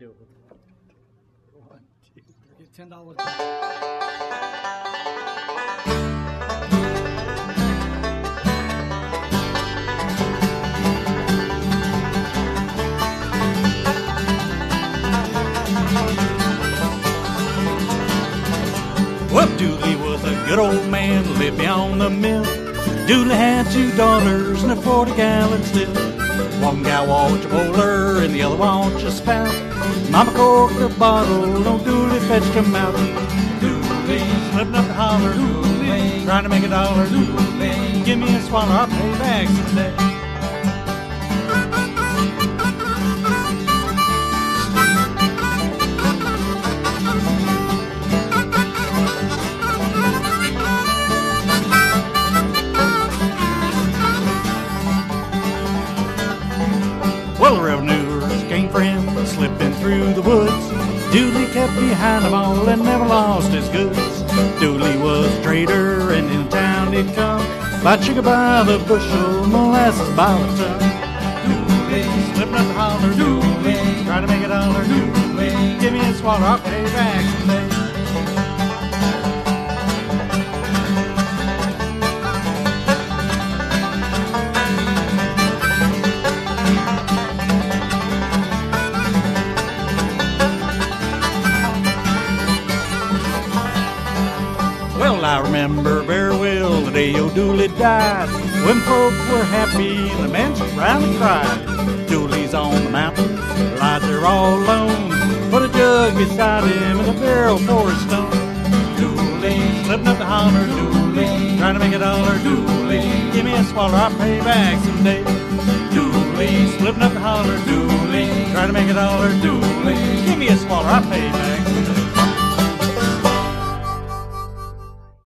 do it. 1, 2, 3. Get $10 back. Well, Dooley was a good old man, lived beyond the mill. Dooley had 2 daughters and a 40-gallon still. One gal watched a bowler and the other watched a spout. Mama corked her bottle, no Dooley fetched him out. Dooley, slipping up the holler, Dooley, trying to make $1, Dooley, give me a swallow, I'll pay back someday. Well, the revenuers came for him, slipping through the woods. Dooley kept behind them all and never lost his goods. Dooley was a trader, and in town he'd come. Bought sugar by the bushel, molasses by the ton. Dooley, slipping up the holler, Dooley, trying to make $1, Dooley, give me a swallow, I'll pay back someday. Well, I remember very well the day old Dooley died, when folk were happy and the men round and cried. Dooley's on the mountain, lies there all alone, put a jug beside him and a barrel for a stone. Dooley, slipping up the holler, Dooley, trying to make $1, Dooley, give me a swallow, I'll pay back someday. Dooley, slipping up the holler, Dooley, trying to make $1, Dooley, give me a swallow, I'll pay back someday.